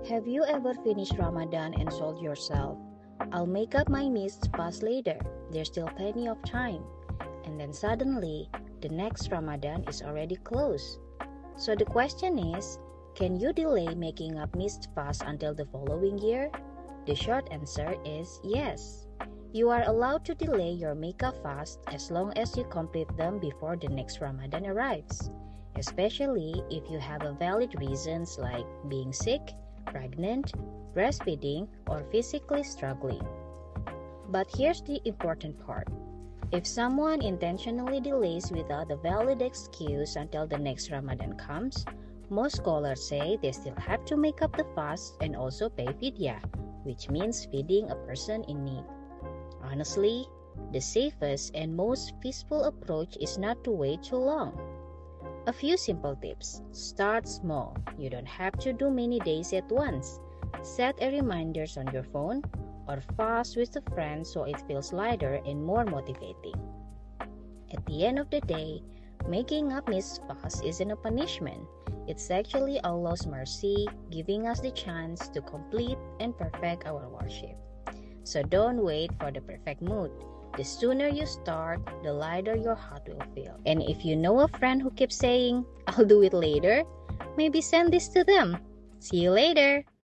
Have you ever finished Ramadan and told yourself, I'll make up my missed fast later, there's still plenty of time, and then suddenly, the next Ramadan is already close? So the question is, can you delay making up missed fast until the following year? The short answer is yes. You are allowed to delay your makeup fast as long as you complete them before the next Ramadan arrives, especially if you have a valid reasons like being sick, pregnant, breastfeeding, or physically struggling. But here's the important part. If someone intentionally delays without a valid excuse until the next Ramadan comes, most scholars say they still have to make up the fast and also pay fidyah, which means feeding a person in need. Honestly, the safest and most peaceful approach is not to wait too long. A few simple tips. Start small. You don't have to do many days at once. Set a reminders on your phone or fast with a friend so it feels lighter and more motivating. At the end of the day, making up missed fast isn't a punishment. It's actually Allah's mercy, giving us the chance to complete and perfect our worship. So don't wait for the perfect mood. The sooner you start, the lighter your heart will feel. And if you know a friend who keeps saying, I'll do it later, maybe send this to them. See you later!